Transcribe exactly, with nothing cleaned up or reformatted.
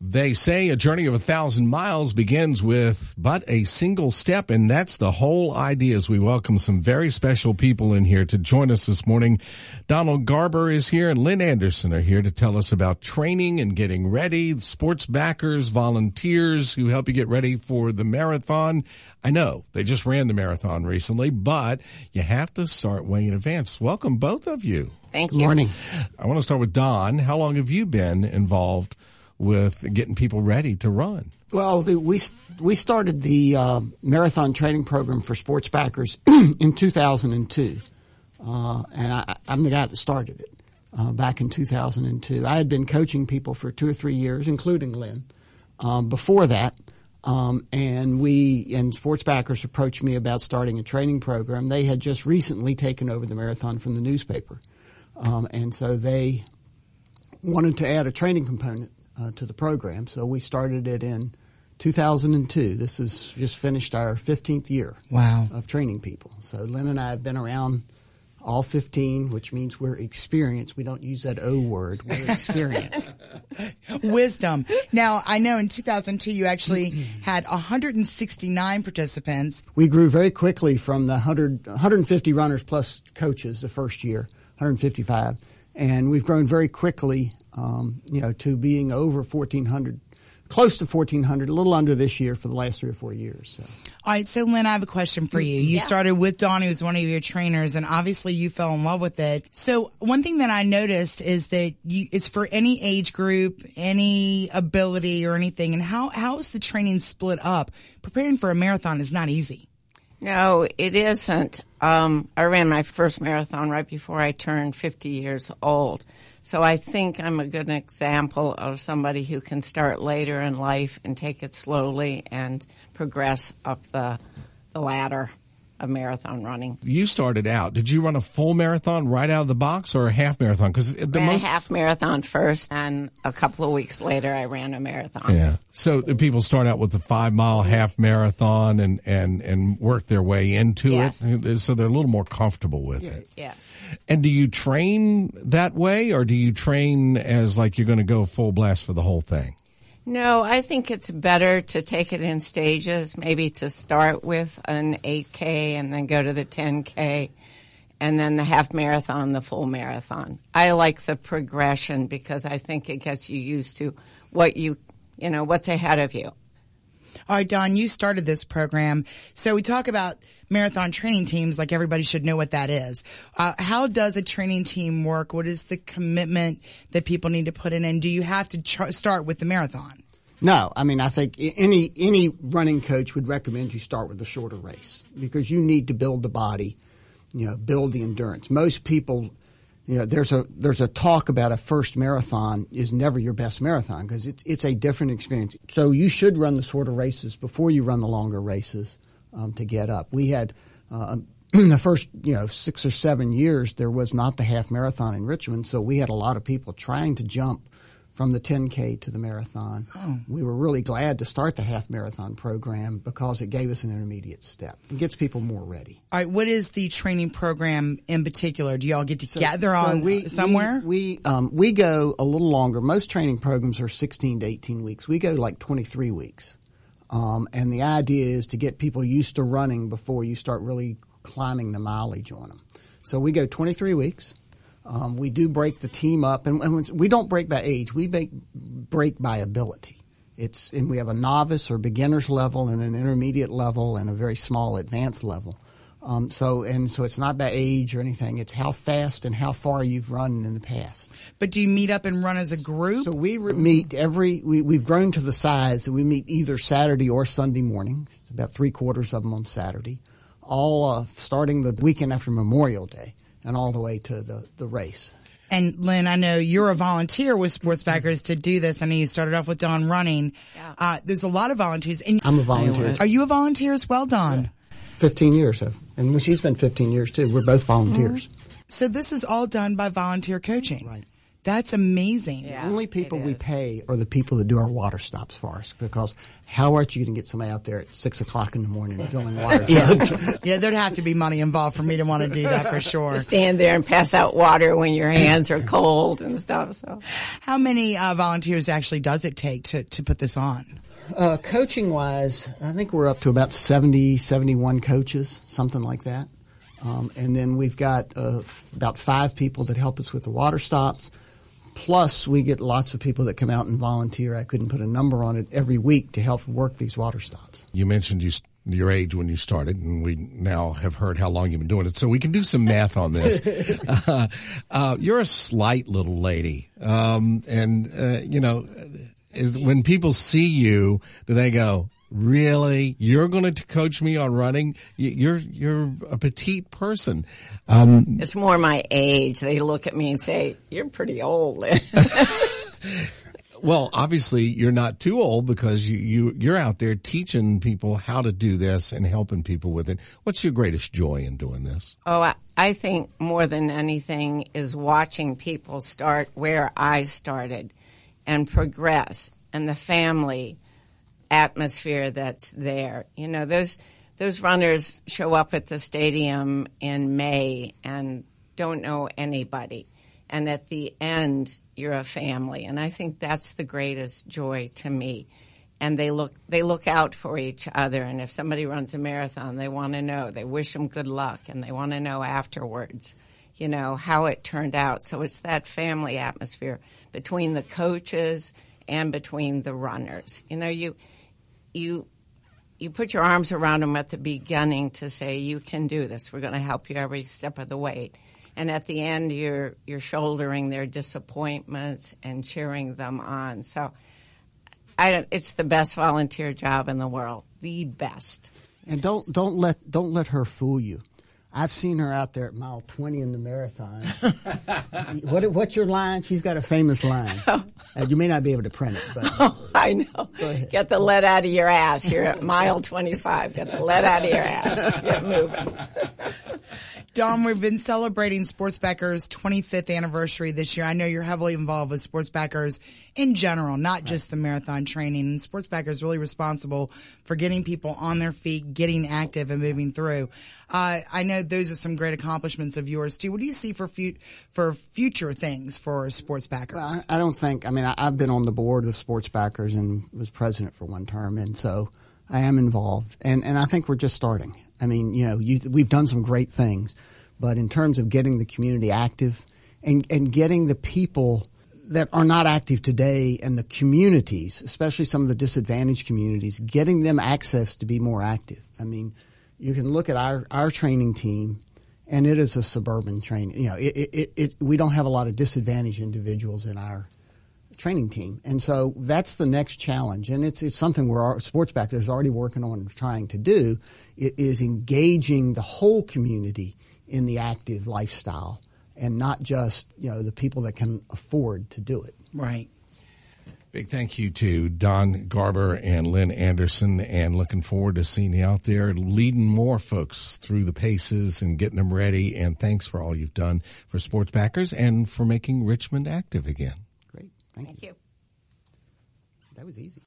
They say a journey of a thousand miles begins with but a single step, and that's the whole idea as we welcome some very special people in here to join us this morning. Donald Garber is here and Lynn Anderson are here to tell us about training and getting ready, sports backers, volunteers who help you get ready for the marathon. I know they just ran the marathon recently, but you have to start way in advance. Welcome, both of you. Thank you. Good morning. I want to start with Don. How long have you been involved with getting people ready to run? Well, the, we we started the uh, marathon training program for sports backers in two thousand two, uh, and I, I'm the guy that started it uh, back in two thousand two. I had been coaching people for two or three years, including Lynn, um, before that, um, and we and sports backers approached me about starting a training program. They had just recently taken over the marathon from the newspaper, um, and so they wanted to add a training component Uh, to the program. So we started it in two thousand two. This has just finished our fifteenth year wow. of training people. So Lynn and I have been around all fifteen, which means we're experienced. We don't use that O word. We're experienced. Wisdom. Now, I know in two thousand two you actually had one hundred sixty-nine participants. We grew very quickly from the one hundred, one hundred fifty runners plus coaches the first year, one hundred fifty-five. And we've grown very quickly, um, you know, to being over fourteen hundred, close to fourteen hundred, a little under this year for the last three or four years. So. All right, so Lynn, I have a question for you. You Yeah. started with Don, who was one of your trainers, and obviously you fell in love with it. So one thing that I noticed is that you, it's for any age group, any ability or anything. And how, how is the training split up? Preparing for a marathon is not easy. No, it isn't. Um, I ran my first marathon right before I turned fifty years old. So I think I'm a good example of somebody who can start later in life and take it slowly and progress up the, the ladder of marathon running. You started out. Did you run a full marathon right out of the box or a half marathon? Because the Ran most a half marathon first, and a couple of weeks later I ran a marathon. yeah. So the people start out with the five mile half marathon and and and work their way into Yes. it. So they're a little more comfortable with it. Yes. And do you train that way, or do you train as like you're going to go full blast for the whole thing? No, I think it's better to take it in stages, maybe to start with an eight K and then go to the ten K and then the half marathon, the full marathon. I like the progression because I think it gets you used to what you, you know, what's ahead of you. All right, Don, you started this program. So we talk about marathon training teams like everybody should know what that is. Uh, how does a training team work? What is the commitment that people need to put in? And do you have to ch- start with the marathon? No, I mean, I think any any running coach would recommend you start with a shorter race because you need to build the body, you know, build the endurance. Most people, you know, there's a there's a talk about a first marathon is never your best marathon because it's it's a different experience. So you should run the shorter races before you run the longer races um, to get up. We had uh, the first, you know, six or seven years there was not the half marathon in Richmond, so we had a lot of people trying to jump from the ten K to the marathon. Oh. We were really glad to start the half marathon program because it gave us an intermediate step. It gets people more ready. All right, what is the training program in particular? Do y'all get together so, so on we, somewhere? We we, um, we go a little longer. Most training programs are sixteen to eighteen weeks. We go like twenty-three weeks. Um, and the idea is to get people used to running before you start really climbing the mileage on them. So we go twenty-three weeks. Um, we do break the team up, and, and we don't break by age. We make, break by ability. It's and we have a novice or beginner's level and an intermediate level and a very small advanced level. Um, so and so it's not by age or anything. It's how fast and how far you've run in the past. But do you meet up and run as a group? So we re- meet every. We, we've grown to the size that we meet either Saturday or Sunday morning. It's about three quarters of them on Saturday, all uh, starting the weekend after Memorial Day. And all the way to the, the race. And Lynn, I know you're a volunteer with Sports Backers to do this. I know you started off with Don running. Yeah. Uh, there's a lot of volunteers. And I'm a volunteer. Are you a volunteer as well, Don? Yeah. fifteen years. Of, and she's been fifteen years too. We're both volunteers. Mm-hmm. So this is all done by volunteer coaching. Right. That's amazing. The Yeah, only people it we is. pay are the people that do our water stops for us, because how are you going to get somebody out there at six o'clock in the morning filling water jugs? Yeah, there'd have to be money involved for me to want to do that for sure. To stand there and pass out water when your hands are cold and stuff. So, How many uh, volunteers actually does it take to, to put this on? Uh, coaching wise, I think we're up to about seventy, seventy-one coaches, something like that. Um, and then we've got uh, f- about five people that help us with the water stops. Plus, we get lots of people that come out and volunteer. I couldn't put a number on it every week to help work these water stops. You mentioned you, your age when you started, and we now have heard how long you've been doing it, so we can do some math on this. uh, uh, you're a slight little lady, um, and uh, you know, is, when people see you, do they go, "Really, you're going to coach me on running? You're you're a petite person." Um, it's more my age. They look at me and say, "You're pretty old." Well, obviously you're not too old, because you, you, you're out there teaching people how to do this and helping people with it. What's your greatest joy in doing this? Oh, I, I think more than anything is watching people start where I started and progress, and the family atmosphere that's there. You know, those those runners show up at the stadium in May and don't know anybody. And at the end, you're a family. And I think that's the greatest joy to me. And they look they look out for each other. And if somebody runs a marathon, they want to know. They wish them good luck, and they want to know afterwards, you know, how it turned out. So it's that family atmosphere between the coaches and between the runners. You know, you you you put your arms around them at the beginning to say, you can do this. We're going to help you every step of the way. And at the end, you're you're shouldering their disappointments and cheering them on. So I don't, it's the best volunteer job in the world, the best. And don't don't let don't let her fool you. I've seen her out there at mile twenty in the marathon. what what's your line? She's got a famous line. Uh, you may not be able to print it, but Oh, I know. Get the lead out of your ass. You're at mile twenty-five. Get the lead out of your ass. Get moving. Dawn, we've been celebrating Sportsbacker's twenty-fifth anniversary this year. I know you're heavily involved with Sportsbackers in general, not just the marathon training. And Sportsbacker is really responsible for getting people on their feet, getting active, and moving through. Uh, I know those are some great accomplishments of yours too. What do you see for fu- for future things for Sportsbackers? Well, I, I don't think. I mean, I, I've been on the board of Sportsbackers and was president for one term, and so I am involved. And and I think we're just starting. I mean, you know, you, we've done some great things, but in terms of getting the community active and, and getting the people that are not active today and the communities, especially some of the disadvantaged communities, getting them access to be more active. I mean, you can look at our, our training team, and it is a suburban training. You know, it, it, it, we don't have a lot of disadvantaged individuals in our training team. And so that's the next challenge. And it's, it's something where our Sportsbacker is already working on and trying to do. It is engaging the whole community in the active lifestyle, and not just, you know, the people that can afford to do it. Right. Big thank you to Dawn Garber and Lynn Anderson, and looking forward to seeing you out there leading more folks through the paces and getting them ready. And thanks for all you've done for Sportsbackers and for making Richmond active again. Great. Thank, Thank you. you. That was easy.